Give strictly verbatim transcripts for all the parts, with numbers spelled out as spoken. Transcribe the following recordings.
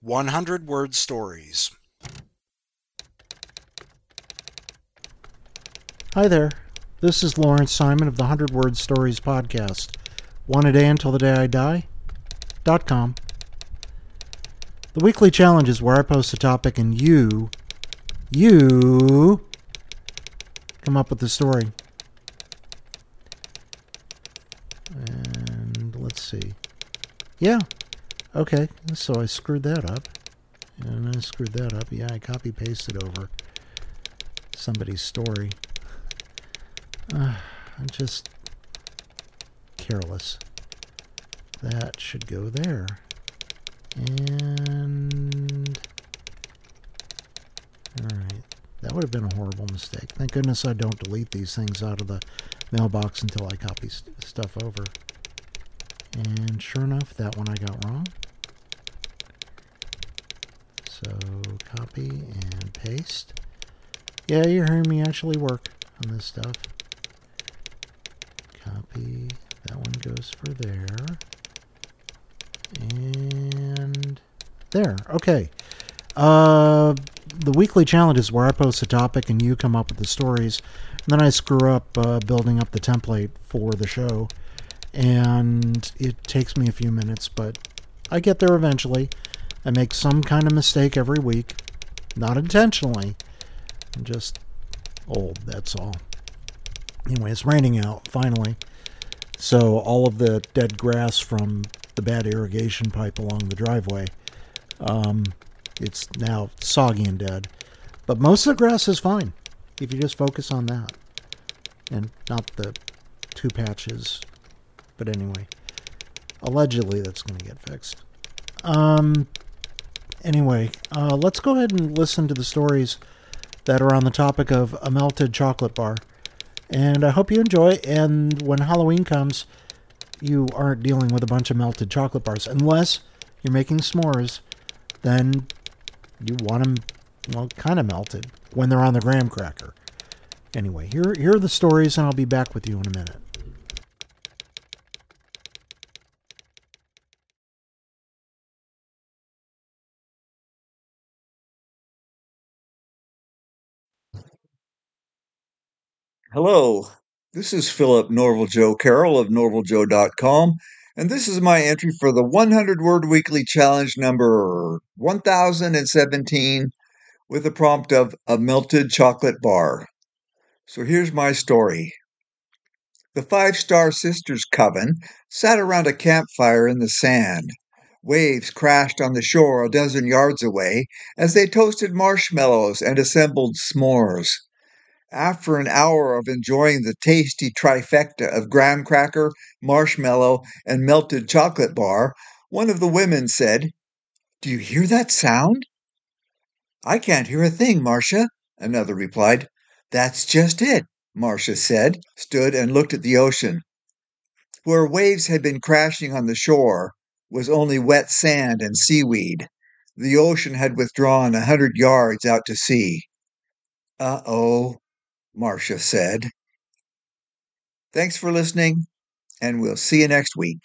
one hundred word stories. Hi there. This is Lawrence Simon of the one hundred word stories podcast. One a day until the day I die. Dot com. The weekly challenge is where I post a topic and you, you, come up with the story. And let's see. Yeah. Okay. So I screwed that up. And I screwed that up. Yeah, I copy pasted over somebody's story. Uh, I'm just careless. That should go there. And alright. That would have been a horrible mistake. Thank goodness I don't delete these things out of the mailbox until I copy st- stuff over. And sure enough, that one I got wrong. So copy and paste. Yeah, you're hearing me actually work on this stuff. Copy. That one goes for there. And there. Okay. Uh, the weekly challenge is where I post a topic and you come up with the stories. And then I screw up uh, building up the template for the show. And it takes me a few minutes, but I get there eventually. I make some kind of mistake every week. Not intentionally. I'm just old, that's all. Anyway, it's raining out, finally. So all of the dead grass from the bad irrigation pipe along the driveway, um, it's now soggy and dead. But most of the grass is fine, if you just focus on that. And not the two patches. But anyway, allegedly that's going to get fixed. Um. Anyway, uh, let's go ahead and listen to the stories that are on the topic of a melted chocolate bar. And I hope you enjoy. And when Halloween comes, you aren't dealing with a bunch of melted chocolate bars. Unless you're making s'mores, then you want them, well, kind of melted when they're on the graham cracker. Anyway, here, here are the stories, and I'll be back with you in a minute. Hello, this is Philip Norval Joe Carroll of norval joe dot com, and this is my entry for the one hundred word weekly challenge number one thousand seventeen with a prompt of a melted chocolate bar. So here's my story. The Five Star Sisters Coven sat around a campfire in the sand. Waves crashed on the shore a dozen yards away as they toasted marshmallows and assembled s'mores. After an hour of enjoying the tasty trifecta of graham cracker, marshmallow, and melted chocolate bar, one of the women said, "Do you hear that sound?" "I can't hear a thing, Marcia," another replied. "That's just it," Marcia said, stood and looked at the ocean. Where waves had been crashing on the shore was only wet sand and seaweed. The ocean had withdrawn a hundred yards out to sea. "Uh-oh," Marcia said. Thanks for listening, and we'll see you next week.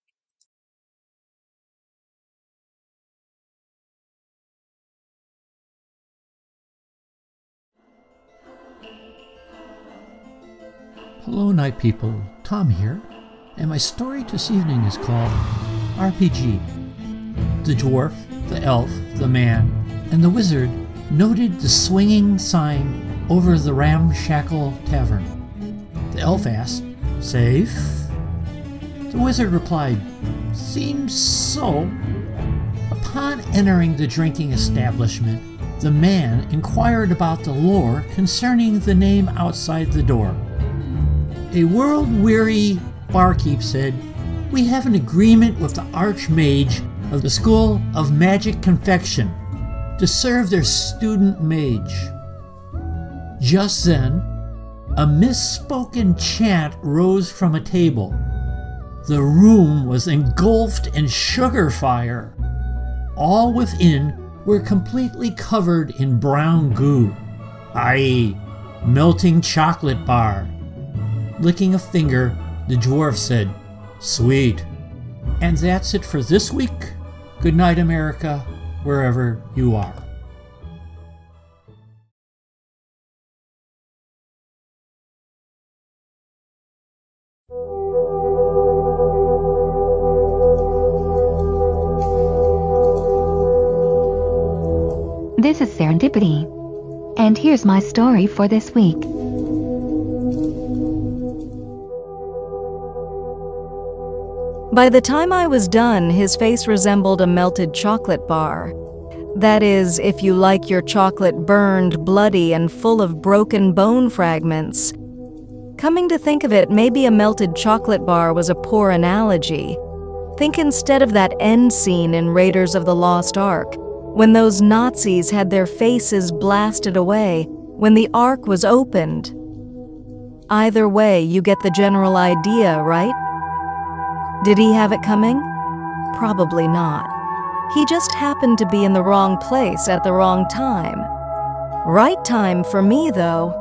Hello, night people. Tom here, and my story this evening is called R P G. The dwarf, the elf, the man, and the wizard noted the swinging sign over the ramshackle tavern. The elf asked, "Safe?" The wizard replied, "Seems so." Upon entering the drinking establishment, the man inquired about the lore concerning the name outside the door. A world-weary barkeep said, "We have an agreement with the Archmage of the School of Magic Confection to serve their student mage." Just then, a misspoken chant rose from a table. The room was engulfed in sugar fire. All within were completely covered in brown goo, that is, melting chocolate bar. Licking a finger, the dwarf said, "Sweet." And that's it for this week. Good night, America. wherever you are. This is Serendipity, and here's my story for this week. By the time I was done, his face resembled a melted chocolate bar. That is, if you like your chocolate burned, bloody, and full of broken bone fragments. Coming to think of it, maybe a melted chocolate bar was a poor analogy. Think instead of that end scene in Raiders of the Lost Ark, when those Nazis had their faces blasted away, when the Ark was opened. Either way, you get the general idea, right? Did he have it coming? Probably not. He just happened to be in the wrong place at the wrong time. Right time for me, though.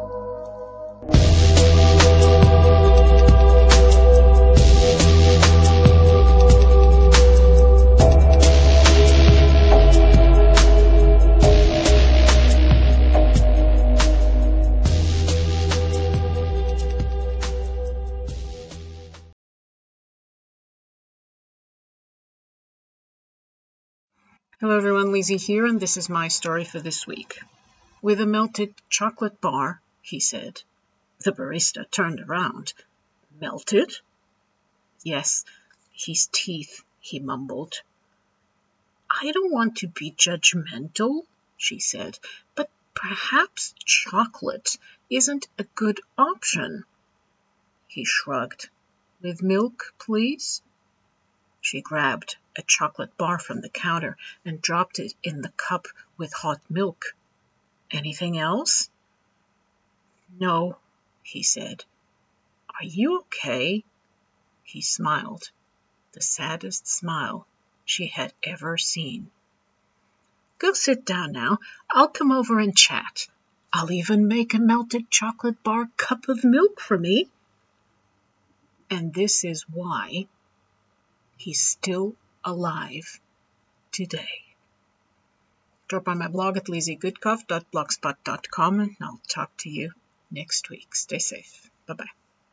Hello everyone, Lizzie here, and this is my story for this week. With a melted chocolate bar, he said. The barista turned around. Melted? Yes, his teeth, he mumbled. I don't want to be judgmental, she said, but perhaps chocolate isn't a good option. He shrugged. With milk, please? She grabbed a chocolate bar from the counter and dropped it in the cup with hot milk. Anything else? No, he said. Are you okay? He smiled, the saddest smile she had ever seen. Go sit down now. I'll come over and chat. I'll even make a melted chocolate bar cup of milk for me. And this is why he's still alive today. Drop by my blog at lizzie goodcoff dot blogspot dot com and I'll talk to you next week. Stay safe. Bye-bye.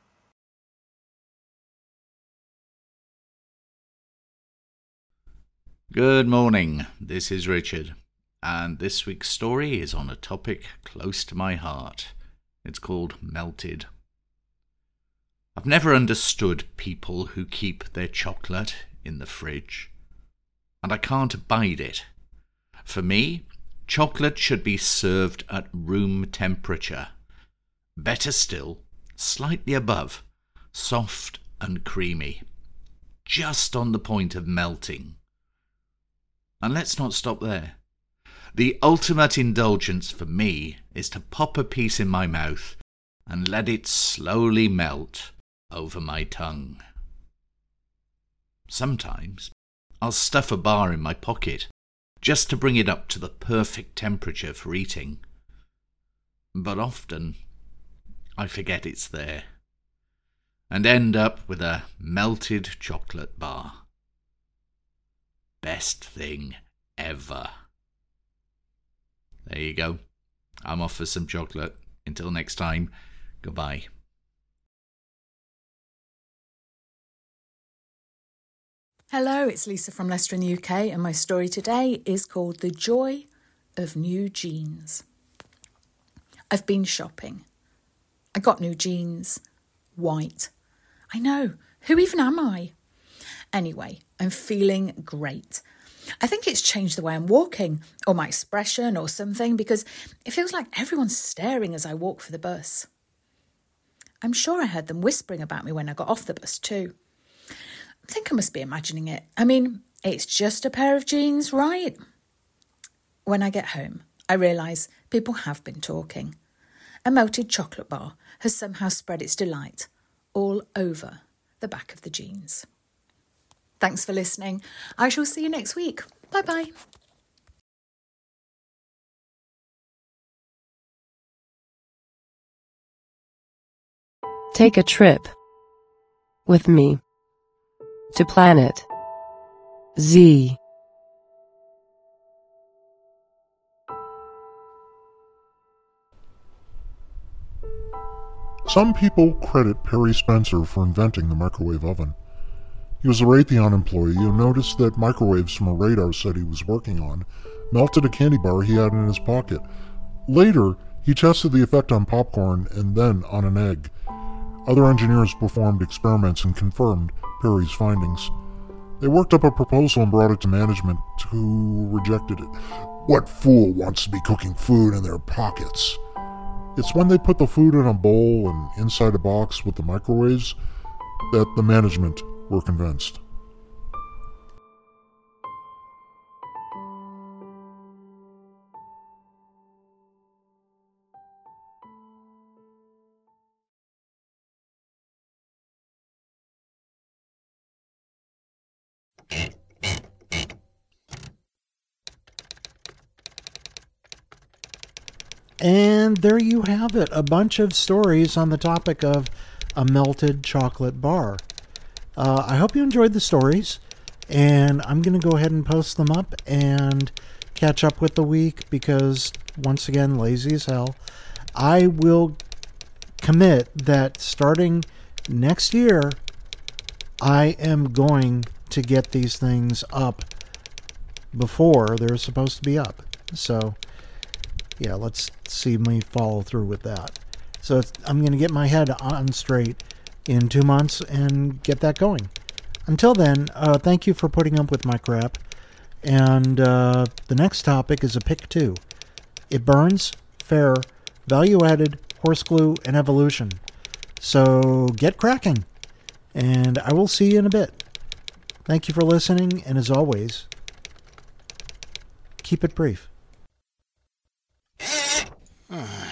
Good morning, this is Richard, and this week's story is on a topic close to my heart. It's called Melted. I've never understood people who keep their chocolate in the fridge, and I can't abide it. For me, chocolate should be served at room temperature. Better still, slightly above, soft and creamy, just on the point of melting. And let's not stop there. The ultimate indulgence for me is to pop a piece in my mouth and let it slowly melt over my tongue. Sometimes I'll stuff a bar in my pocket just to bring it up to the perfect temperature for eating. But often I forget it's there and end up with a melted chocolate bar. Best thing ever. There you go. I'm off for some chocolate. Until next time, goodbye. Hello, it's Lisa from Leicester in the U K, and my story today is called The Joy of New Jeans. I've been shopping. I got new jeans. White. I know. Who even am I? Anyway, I'm feeling great. I think it's changed the way I'm walking, or my expression, or something, because it feels like everyone's staring as I walk for the bus. I'm sure I heard them whispering about me when I got off the bus too. I think I must be imagining it. I mean, it's just a pair of jeans, right? When I get home, I realise people have been talking. A melted chocolate bar has somehow spread its delight all over the back of the jeans. Thanks for listening. I shall see you next week. Bye-bye. Take a trip with me to planet Z. Some people credit Perry Spencer for inventing the microwave oven. He was a Raytheon employee who noticed that microwaves from a radar set he was working on melted a candy bar he had in his pocket. Later, he tested the effect on popcorn and then on an egg. Other engineers performed experiments and confirmed Perry's findings. They worked up a proposal and brought it to management, who rejected it. What fool wants to be cooking food in their pockets? It's when they put the food in a bowl and inside a box with the microwaves that the management were convinced. And there you have it, a bunch of stories on the topic of a melted chocolate bar. Uh, I hope you enjoyed the stories, and I'm going to go ahead and post them up and catch up with the week because, once again, lazy as hell. I will commit that starting next year, I am going to get these things up before they're supposed to be up. So, yeah, let's see me follow through with that. So it's, I'm going to get my head on straight in two months and get that going. Until then, uh, thank you for putting up with my crap. And uh, the next topic is a pick two. It burns, fair, value-added, horse glue, and evolution. So get cracking. And I will see you in a bit. Thank you for listening, and as always, keep it brief. Uh.